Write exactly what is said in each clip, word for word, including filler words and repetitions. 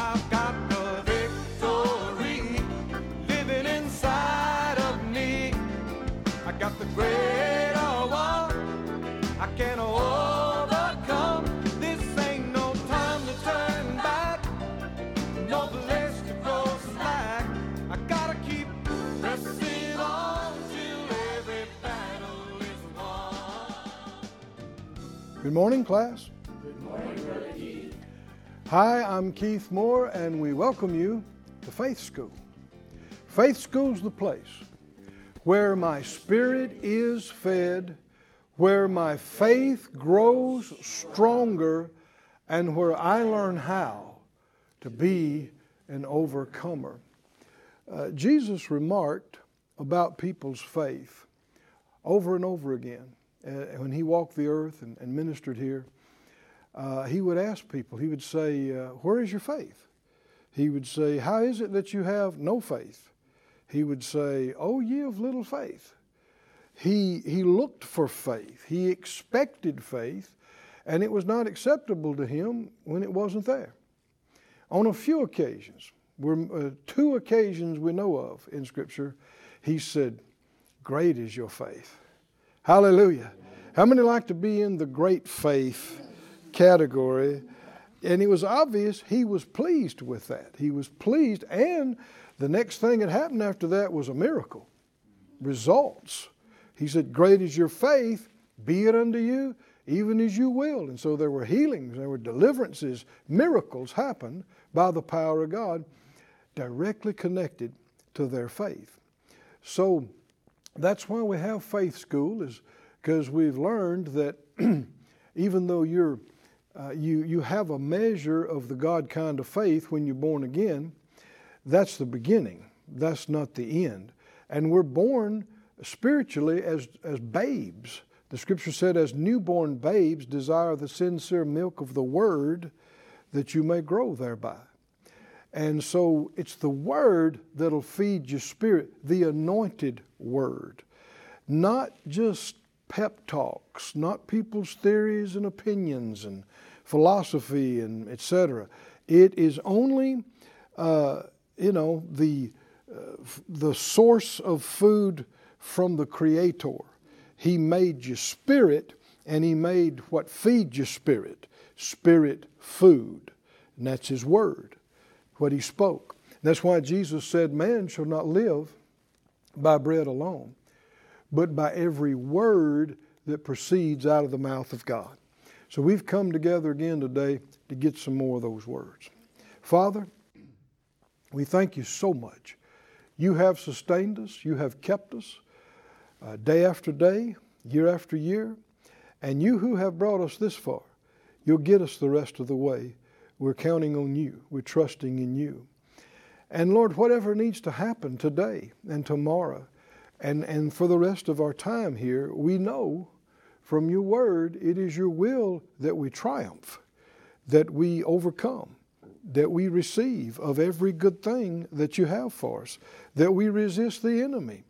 I've got the victory living inside of me. I got the greater one. I can overcome. This ain't no time to turn back. No place to go slack. I gotta keep pressing on till every battle is won. Good morning, class. Good morning, Brother Keith. Hi, I'm Keith Moore, and we welcome you to Faith School. Faith School's the place where my spirit is fed, where my faith grows stronger, and where I learn how to be an overcomer. Uh, Jesus remarked about people's faith over and over again. Uh, when he walked the earth and, and ministered here, uh, he would ask people, he would say, uh, where is your faith? He would say, how is it that you have no faith? He would say, oh, ye of little faith. He, he looked for faith. He expected faith, and it was not acceptable to him when it wasn't there. On a few occasions, we're, uh, two occasions we know of in Scripture, he said, great is your faith. Hallelujah. How many like to be in the great faith category? And it was obvious he was pleased with that. He was pleased, and the next thing that happened after that was a miracle. Results. He said, great is your faith, be it unto you, even as you will. And so there were healings, there were deliverances, miracles happened by the power of God, directly connected to their faith. So that's why we have Faith School, is because we've learned that even though you're uh, you you have a measure of the God kind of faith when you're born again, that's the beginning. That's not the end. And we're born spiritually as as babes. The Scripture said, as newborn babes desire the sincere milk of the Word, that you may grow thereby. And so it's the Word that'll feed your spirit, the anointed Word. Not just pep talks, not people's theories and opinions and philosophy and et cetera. It is only, uh, you know, the, uh, the source of food from the Creator. He made your spirit, and He made what feeds your spirit, spirit food. And that's His Word, what He spoke. That's why Jesus said, man shall not live by bread alone, but by every word that proceeds out of the mouth of God. So we've come together again today to get some more of those words. Father, we thank you so much. You have sustained us. You have kept us uh, day after day, year after year. And you who have brought us this far, you'll get us the rest of the way. We're counting on you. We're trusting in you. And Lord, whatever needs to happen today and tomorrow and, and for the rest of our time here, we know from your word it is your will that we triumph, that we overcome, that we receive of every good thing that you have for us, that we resist the enemy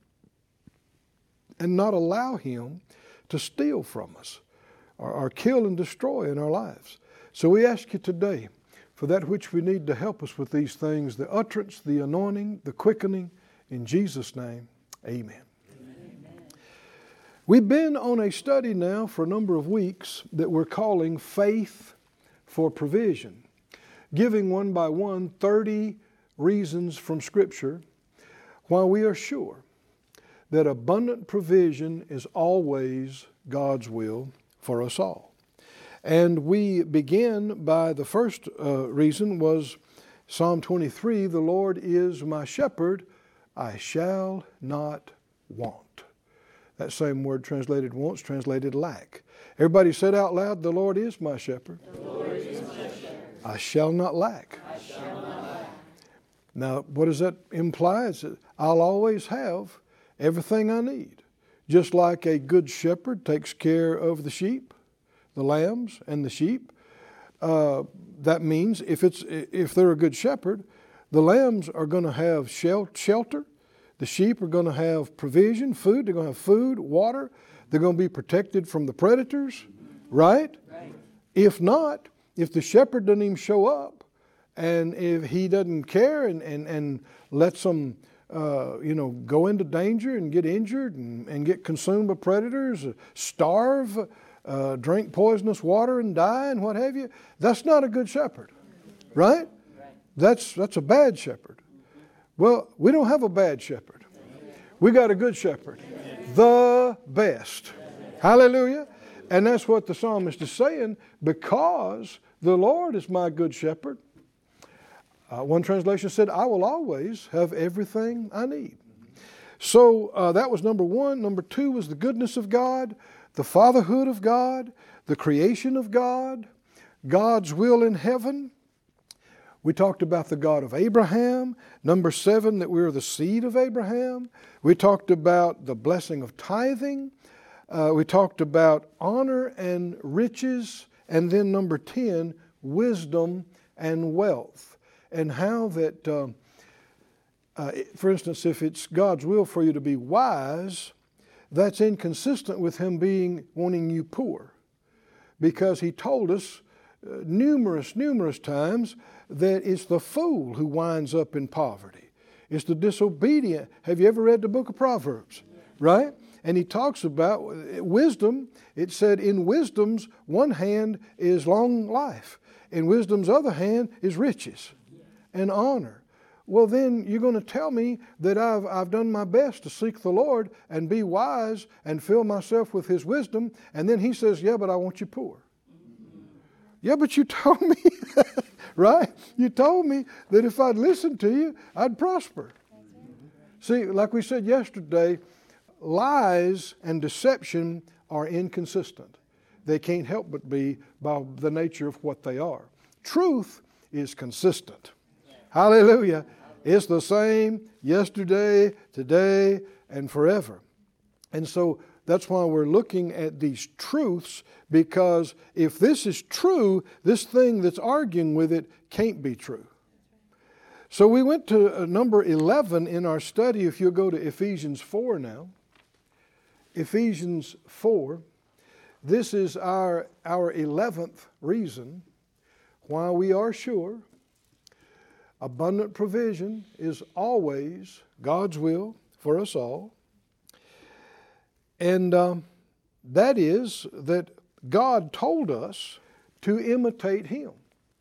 and not allow him to steal from us or, or kill and destroy in our lives. So we ask you today for that which we need to help us with these things, the utterance, the anointing, the quickening. In Jesus' name, amen. Amen. We've been on a study now for a number of weeks that we're calling Faith for Provision, giving one by one thirty reasons from Scripture why we are sure that abundant provision is always God's will for us all. And we begin by the first uh, reason was Psalm twenty-three, the Lord is my shepherd, I shall not want. That same word translated wants, translated lack. Everybody said out loud, the Lord is my shepherd. The Lord is my shepherd. I shall not lack. I shall not lack. Now, what does that imply? It's that I'll always have everything I need. Just like a good shepherd takes care of the sheep, the lambs and the sheep. Uh, that means if it's if they're a good shepherd, the lambs are going to have shelter. The sheep are going to have provision, food. They're going to have food, water. They're going to be protected from the predators, right? Right. If not, if the shepherd doesn't even show up, And if he doesn't care and, and, and lets them, uh, you know, go into danger and get injured and, and get consumed by predators, starve, uh, drink poisonous water and die and what have you, that's not a good shepherd, right? That's, that's a bad shepherd. Well, we don't have a bad shepherd. We got a good shepherd. The best. Hallelujah. And that's what the psalmist is saying, because the Lord is my good shepherd. Uh, one translation said, I will always have everything I need. So uh, that was number one. Number two was the goodness of God, the fatherhood of God, the creation of God, God's will in heaven. We talked about the God of Abraham. Number seven, that we are the seed of Abraham. We talked about the blessing of tithing. Uh, we talked about honor and riches. And then number ten, wisdom and wealth. And how that, uh, uh, for instance, if it's God's will for you to be wise, that's inconsistent with Him being wanting you poor. Because He told us uh, numerous, numerous times that it's the fool who winds up in poverty. It's the disobedient. Have you ever read the book of Proverbs? Right? And he talks about wisdom. It said in wisdom's one hand is long life. In wisdom's other hand is riches and honor. Well, then you're going to tell me that I've, I've done my best to seek the Lord and be wise and fill myself with His wisdom. And then He says, yeah, but I want you poor. Yeah, but you told me, right? You told me that if I'd listened to you, I'd prosper. See, like we said yesterday, lies and deception are inconsistent. They can't help but be by the nature of what they are. Truth is consistent. Hallelujah. It's the same yesterday, today, and forever. And so that's why we're looking at these truths, because if this is true, this thing that's arguing with it can't be true. So we went to number eleven in our study. If you'll go to Ephesians four now. Ephesians four. This is our, our eleventh reason why we are sure abundant provision is always God's will for us all. And um, that is that God told us to imitate Him.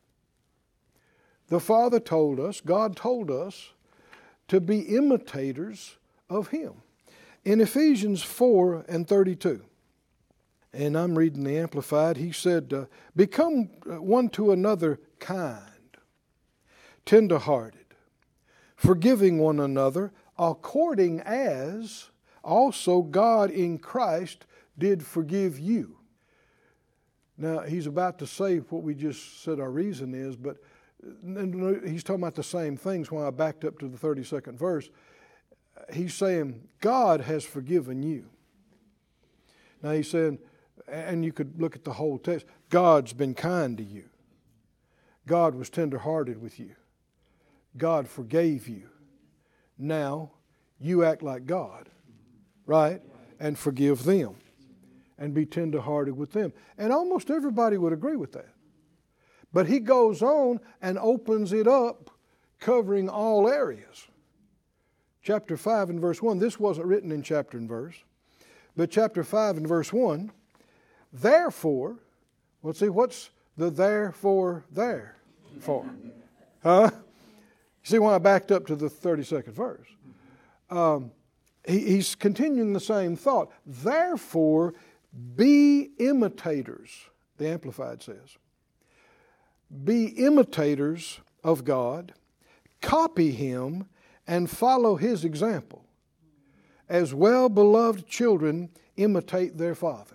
The Father told us, God told us to be imitators of Him. In Ephesians four and thirty-two, and I'm reading the Amplified, he said, uh, become one to another kind, tender-hearted, forgiving one another, according as also God in Christ did forgive you. Now, he's about to say what we just said our reason is, but he's talking about the same things when I backed up to the thirty-second verse. He's saying, God has forgiven you. Now he's saying, and you could look at the whole text, God's been kind to you. God was tender-hearted with you. God forgave you. Now, you act like God, right? And forgive them. And be tender-hearted with them. And almost everybody would agree with that. But he goes on and opens it up, covering all areas. Chapter five and verse one. This wasn't written in chapter and verse. But chapter five and verse one. Therefore, well, see, what's the therefore there for? Huh? See why I backed up to the thirty-second verse. Um, he, he's continuing the same thought. Therefore, be imitators, the Amplified says. Be imitators of God, copy Him, and follow His example. As well-beloved children imitate their father.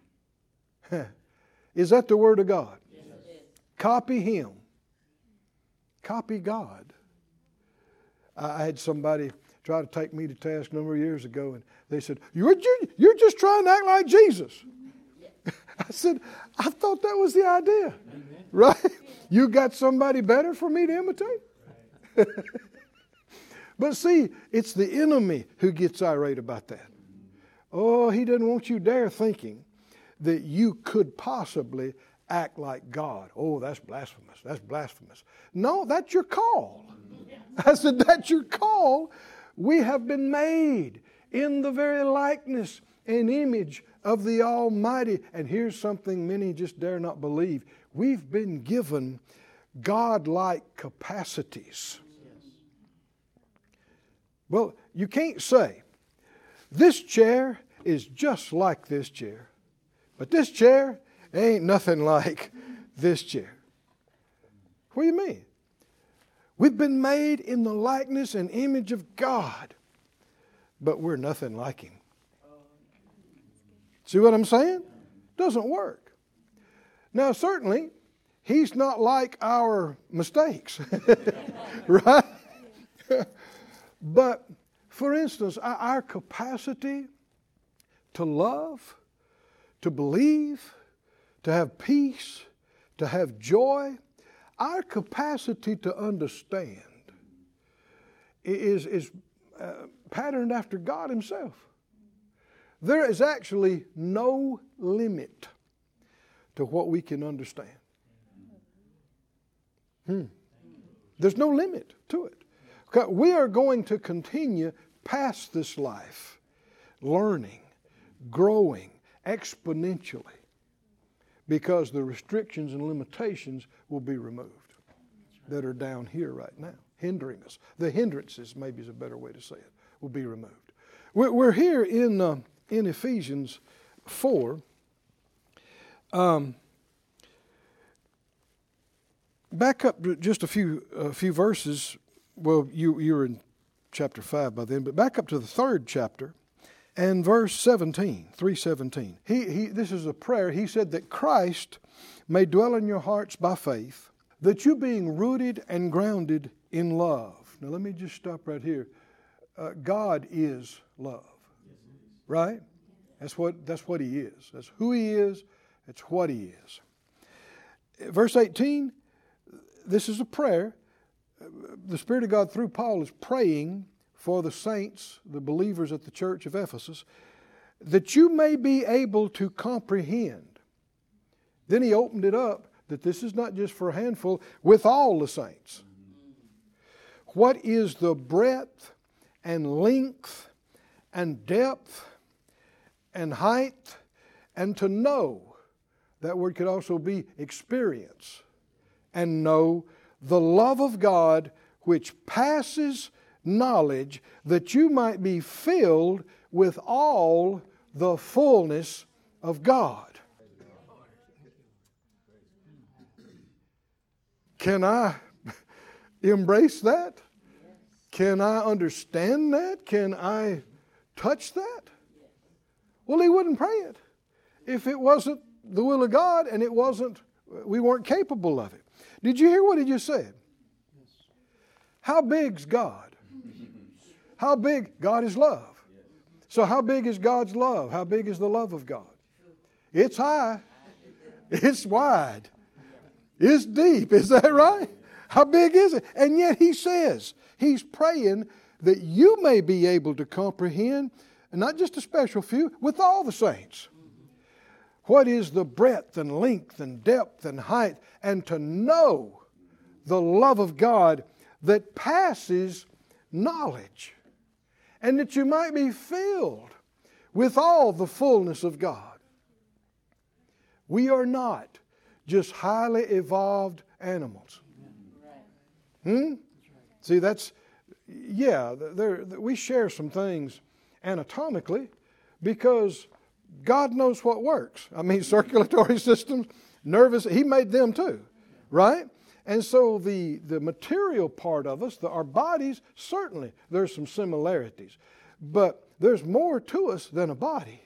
Is that the Word of God? Yes. Copy Him. Copy God. I had somebody try to take me to task a number of years ago, and they said, you're, you're just trying to act like Jesus. Yeah. I said, I thought that was the idea. Amen. Right? You got somebody better for me to imitate? Right. But see, it's the enemy who gets irate about that. Oh, he doesn't want you dare thinking that you could possibly act like God. Oh, that's blasphemous. That's blasphemous. No, that's your call. I said, that's your call. We have been made in the very likeness and image of the Almighty. And here's something many just dare not believe. We've been given God-like capacities. Well, you can't say, this chair is just like this chair, but this chair ain't nothing like this chair. What do you mean? We've been made in the likeness and image of God, but we're nothing like Him. See what I'm saying? Doesn't work. Now, certainly, He's not like our mistakes, right? But, for instance, our capacity to love, to believe, to have peace, to have joy, our capacity to understand is, is uh, patterned after God Himself. There is actually no limit to what we can understand. Hmm. There's no limit to it. We are going to continue past this life, learning, growing exponentially, because the restrictions and limitations will be removed that are down here right now, hindering us. The hindrances, maybe is a better way to say it, will be removed. We're, we're here in uh, in Ephesians four. Um, back up just a few a few verses. Well, you you were in chapter five by then, but back up to the third chapter and verse seventeen, three seventeen. He he. This is a prayer. He said that Christ may dwell in your hearts by faith, that you being rooted and grounded in love. Now let me just stop right here. Uh, God is love, right? That's what that's what He is. That's who He is. That's what He is. Verse eighteen. This is a prayer. The Spirit of God through Paul is praying for the saints, the believers at the church of Ephesus, that you may be able to comprehend. Then he opened it up that this is not just for a handful, with all the saints. What is the breadth and length and depth and height, and to know, that word could also be experience, and know the love of God which passes knowledge, that you might be filled with all the fullness of God. Can I embrace that? Can I understand that? Can I touch that? Well, he wouldn't pray it if it wasn't the will of God and it wasn't, we weren't capable of it. Did you hear what he just said? How big's God? How big? God is love. So how big is God's love? How big is the love of God? It's high. It's wide. It's deep. Is that right? How big is it? And yet he says, he's praying that you may be able to comprehend, and not just a special few, with all the saints. What is the breadth and length and depth and height, and to know the love of God that passes knowledge, and that you might be filled with all the fullness of God. We are not just highly evolved animals. Hmm? See, that's, yeah, there, we share some things anatomically because God knows what works. I mean, circulatory systems, nervous, He made them too, right? And so the, the material part of us, the, our bodies, certainly there's some similarities. But there's more to us than a body.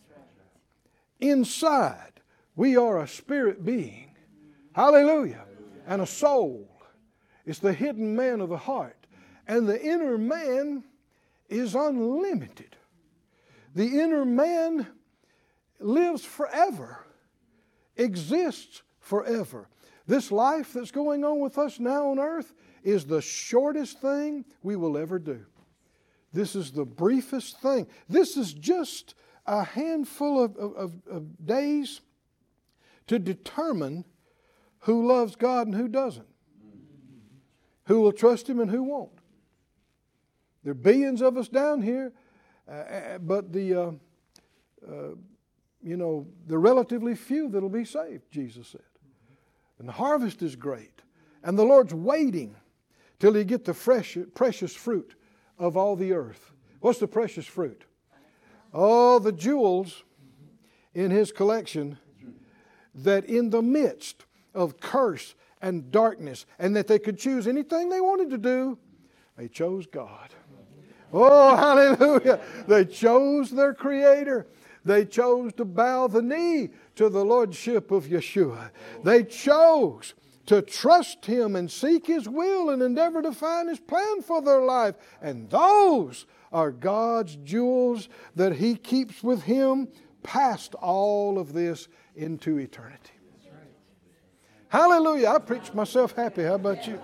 Inside, we are a spirit being. Hallelujah. And a soul. It's the hidden man of the heart. And the inner man is unlimited. The inner man lives forever, exists forever. This life that's going on with us now on earth is the shortest thing we will ever do. This is the briefest thing. This is just a handful of, of, of days to determine who loves God and who doesn't, who will trust Him and who won't. There are billions of us down here, uh, but the, uh, uh, you know, the relatively few that will be saved, Jesus said. And the harvest is great. And the Lord's waiting till He get the fresh, precious fruit of all the earth. What's the precious fruit? Oh, the jewels in His collection, that in the midst of curse and darkness, and that they could choose anything they wanted to do, they chose God. Oh, hallelujah. They chose their Creator. They chose to bow the knee to the Lordship of Yeshua. They chose to trust Him and seek His will and endeavor to find His plan for their life. And those are God's jewels that He keeps with Him past all of this into eternity. Hallelujah. I preach myself happy. How about you?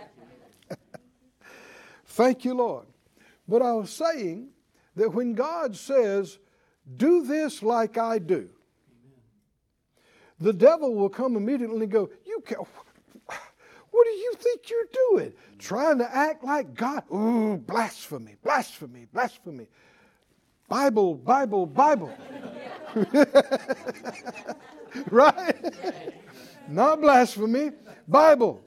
Thank you, Lord. But I was saying that when God says, do this like I do, the devil will come immediately and go, you can't, what do you think you're doing? Trying to act like God. Ooh, blasphemy, blasphemy, blasphemy. Bible, Bible, Bible. Right? Not blasphemy, Bible.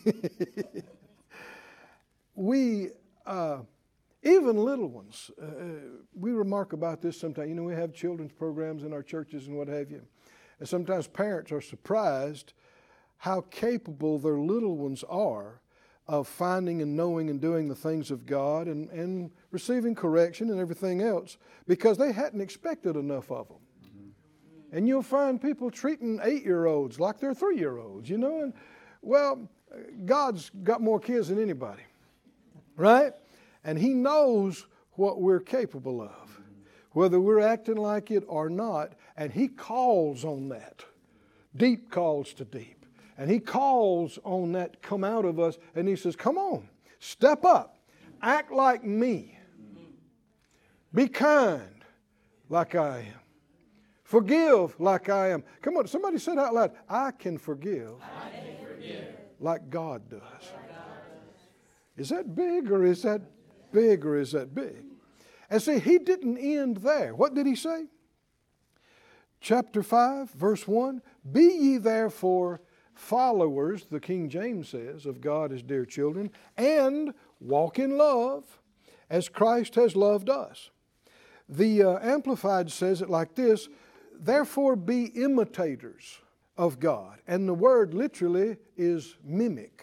we, uh, even little ones, uh, we remark about this sometimes. You know, we have children's programs in our churches and what have you. And sometimes parents are surprised how capable their little ones are of finding and knowing and doing the things of God and, and receiving correction and everything else because they hadn't expected enough of them. Mm-hmm. And you'll find people treating eight-year-olds like they're three-year-olds, you know. And, well, God's got more kids than anybody, right? And He knows what we're capable of, whether we're acting like it or not. And He calls on that. Deep calls to deep. And He calls on that come out of us. And He says, come on, step up. Act like me. Be kind like I am. Forgive like I am. Come on, somebody said out loud, I can forgive, I can forgive. Like God does. Like God does. Is that big or is that big or is that big? And see, He didn't end there. What did He say? Chapter five, verse one, be ye therefore followers, the King James says, of God as dear children, and walk in love as Christ has loved us. The uh, Amplified says it like this, therefore be imitators of God. And the word literally is mimic.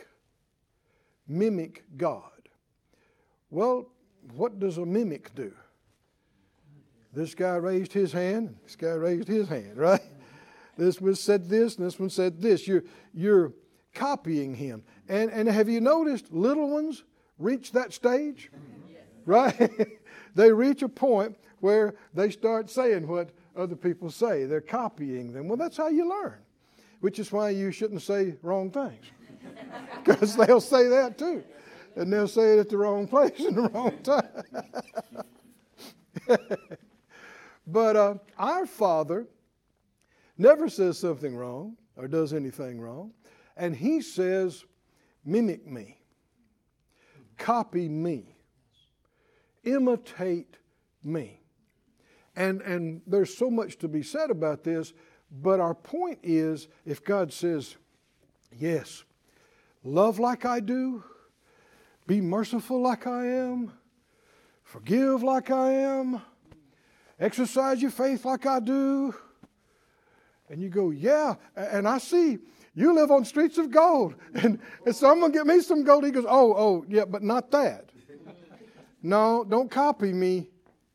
Mimic God. Well, what does a mimic do? This guy raised his hand, this guy raised his hand, right? This one said this, and this one said this. You're, you're copying him. And, and have you noticed little ones reach that stage? Right? They reach a point where they start saying what other people say. They're copying them. Well, that's how you learn. Which is why you shouldn't say wrong things. Because they'll say that too. And they'll say it at the wrong place in the wrong time. But uh, our Father never says something wrong or does anything wrong. And He says, mimic me. Copy me. Imitate me. And, and there's so much to be said about this. But our point is, if God says, yes, love like I do, be merciful like I am, forgive like I am, exercise your faith like I do. And you go, yeah, and I see you live on streets of gold. And, and so I'm going to get me some gold. He goes, oh, oh, yeah, but not that. No, don't copy me.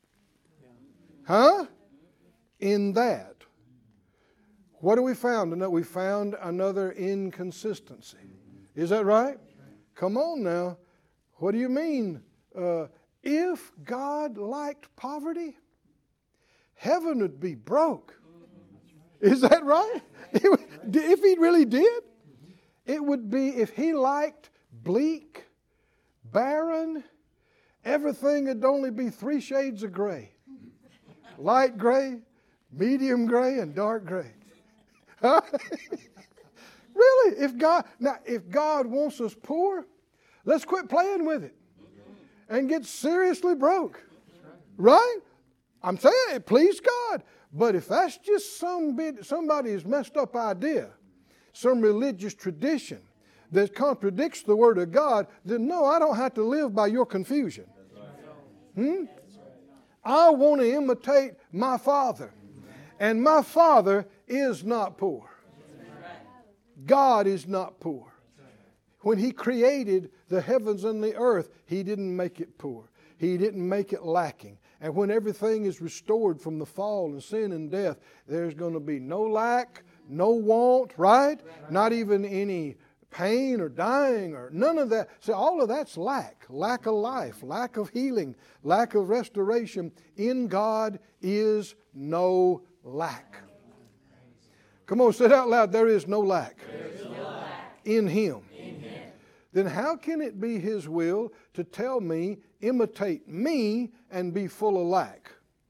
Huh? In that. What do we found? We found another inconsistency. Is that right? Come on now. What do you mean? Uh, if God liked poverty, heaven would be broke. Is that right? If He really did, it would be if He liked bleak, barren, everything would only be three shades of gray. Light gray, medium gray, and dark gray. Really? If God now, if God wants us poor, let's quit playing with it and get seriously broke. Right? I'm saying it please God. But if that's just some bit, somebody's messed up idea, some religious tradition that contradicts the Word of God, then no, I don't have to live by your confusion. Hmm? I want to imitate my Father. And my Father is not poor. God is not poor. When He created the heavens and the earth, He didn't make it poor. He didn't make it lacking. And when everything is restored from the fall and sin and death, there's going to be no lack, no want, right? Not even any pain or dying or none of that. See, all of that's lack. Lack of life, lack of healing, lack of restoration. In God is no lack. Come on, say it out loud. There is no lack, There is no lack. In Him. In Him. Then how can it be His will to tell me, imitate me, and be full of lack?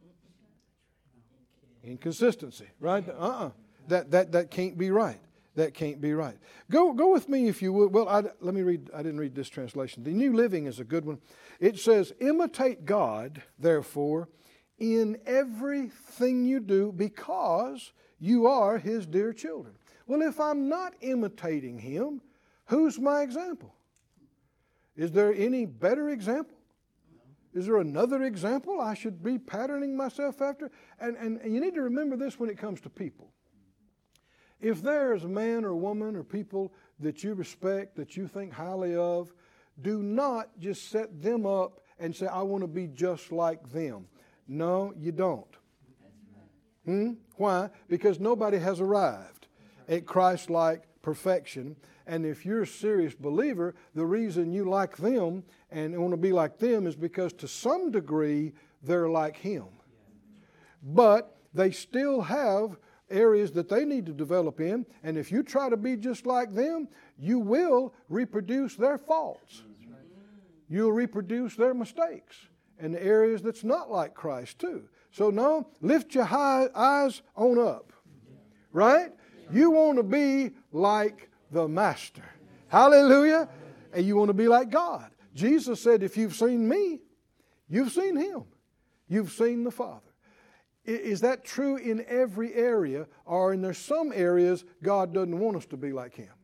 Inconsistency, right? Uh-uh. That, that, that can't be right. That can't be right. Go, go with me if you would. Well, I, let me read. I didn't read this translation. The New Living is a good one. It says, imitate God, therefore, in everything you do, because you are His dear children. Well, if I'm not imitating Him, who's my example? Is there any better example? Is there another example I should be patterning myself after? And, and, and you need to remember this when it comes to people. If there is a man or woman or people that you respect, that you think highly of, do not just set them up and say, I want to be just like them. No, you don't. Hmm? Why? Because nobody has arrived at Christ-like perfection. And if you're a serious believer, the reason you like them and want to be like them is because to some degree they're like Him. But they still have areas that they need to develop in. And if you try to be just like them, you will reproduce their faults. You'll reproduce their mistakes and the areas that's not like Christ too. So no, lift your high eyes on up. Right? You want to be like the Master. Hallelujah. And you want to be like God. Jesus said, if you've seen me, you've seen Him. You've seen the Father. Is that true in every area, or in there some areas God doesn't want us to be like Him?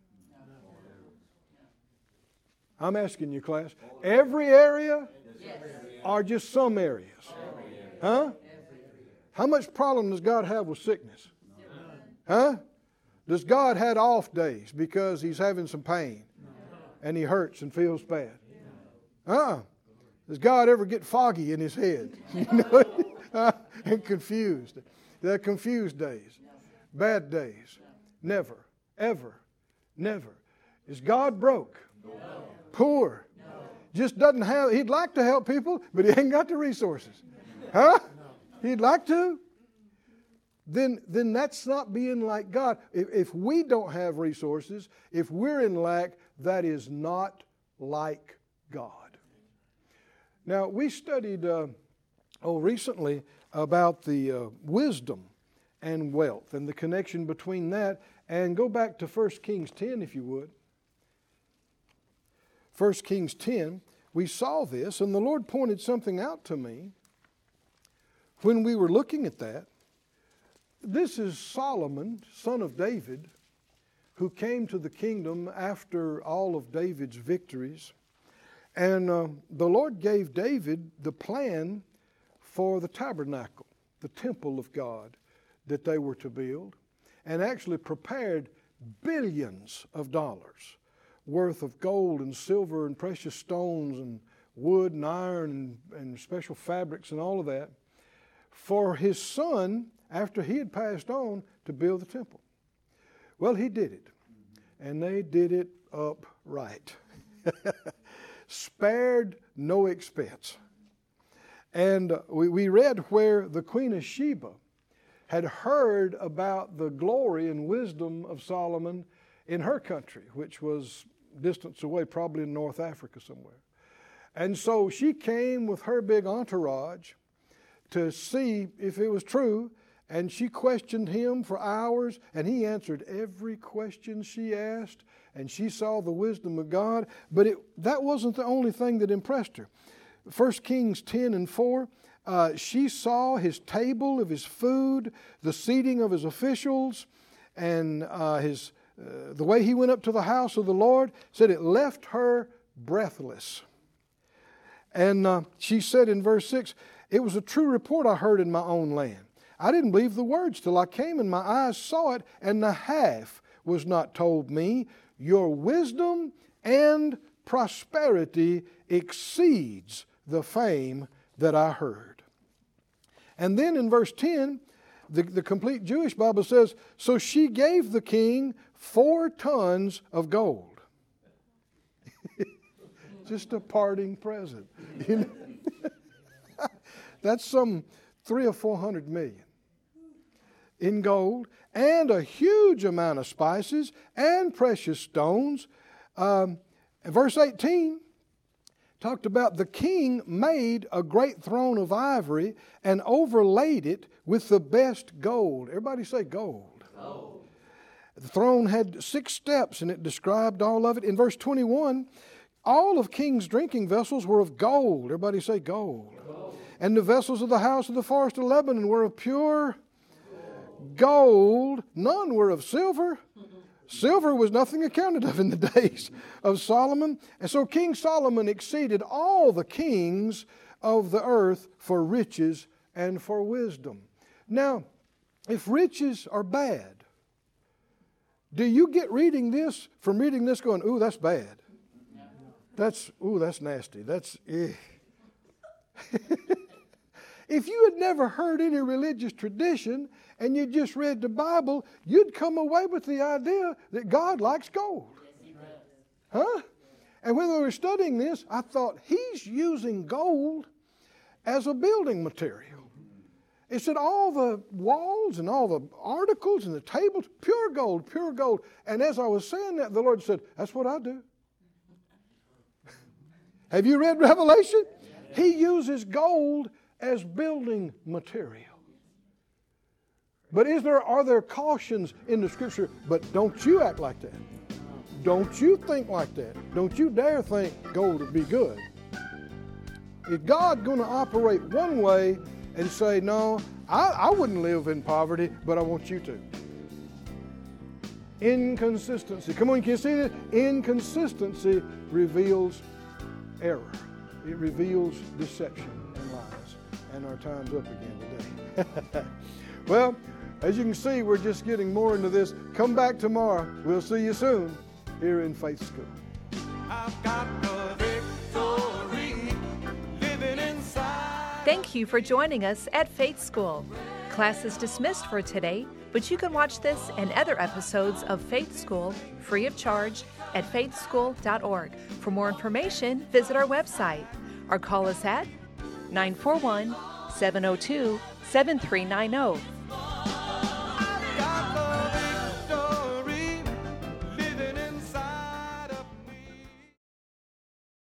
I'm asking you, class. Every area, or just some areas? Huh? How much problem does God have with sickness? Huh? Does God have off days because He's having some pain and He hurts and feels bad? Uh-uh. Does God ever get foggy in His head? You know, uh, and confused? There are confused days, bad days. Never, ever, never. Is God broke? No. Poor? No. Just doesn't have, He'd like to help people, but He ain't got the resources. Huh? He'd like to. Then, then that's not being like God. If, if we don't have resources, if we're in lack, that is not like God. Now, we studied uh, oh, recently about the uh, wisdom and wealth and the connection between that. And go back to First Kings ten, if you would. First Kings ten, we saw this, and the Lord pointed something out to me when we were looking at that. This is Solomon, son of David, who came to the kingdom after all of David's victories. And uh, the Lord gave David the plan for the tabernacle, the temple of God that they were to build, and actually prepared billions of dollars worth of gold and silver and precious stones and wood and iron and, and special fabrics and all of that for his son, after he had passed on, to build the temple. Well, he did it, and they did it upright. Spared no expense. And we, we read where the Queen of Sheba had heard about the glory and wisdom of Solomon in her country, which was distance away, probably in North Africa somewhere. And so she came with her big entourage to see if it was true, And she questioned him for hours, and he answered every question she asked, and she saw the wisdom of God. But it, that wasn't the only thing that impressed her. First Kings ten and four, uh, she saw his table of his food, the seating of his officials, and uh, his uh, the way he went up to the house of the Lord, said it left her breathless. And uh, she said in verse six, it was a true report I heard in my own land. I didn't believe the words till I came and my eyes saw it, and the half was not told me. Your wisdom and prosperity exceeds the fame that I heard. And then in verse ten, the, the complete Jewish Bible says, so she gave the king four tons of gold. Just a parting present. You know? That's some three or four hundred million in gold, and a huge amount of spices and precious stones. Um, verse eighteen talked about the king made a great throne of ivory and overlaid it with the best gold. Everybody say gold. Gold. The throne had six steps, and it described all of it. In verse twenty-one, all of king's drinking vessels were of gold. Everybody say gold. Gold. And the vessels of the house of the forest of Lebanon were of pure gold. None were of silver. Silver was nothing accounted of in the days of Solomon. And so King Solomon exceeded all the kings of the earth for riches and for wisdom. Now, if riches are bad, do you get reading this from reading this going, ooh, that's bad? That's, ooh, that's nasty. That's, eh. If you had never heard any religious tradition and you just read the Bible, you'd come away with the idea that God likes gold. Huh? And when we were studying this, I thought, he's using gold as a building material. It said all the walls and all the articles and the tables, pure gold, pure gold. And as I was saying that, the Lord said, that's what I do. Have you read Revelation? He uses gold as building material. But is there are there cautions in the Scripture? But don't you act like that. Don't you think like that. Don't you dare think gold would be good. Is God going to operate one way and say, no, I, I wouldn't live in poverty, but I want you to? Inconsistency. Come on, can you see that? Inconsistency reveals error. It reveals deception and lies. And our time's up again today. Well, as you can see, we're just getting more into this. Come back tomorrow. We'll see you soon here in Faith School. I've got the victory living inside. Thank you for joining us at Faith School. Class is dismissed for today, but you can watch this and other episodes of Faith School free of charge at faith school dot org. For more information, visit our website or call us at nine four one, seven oh two, seven three nine oh.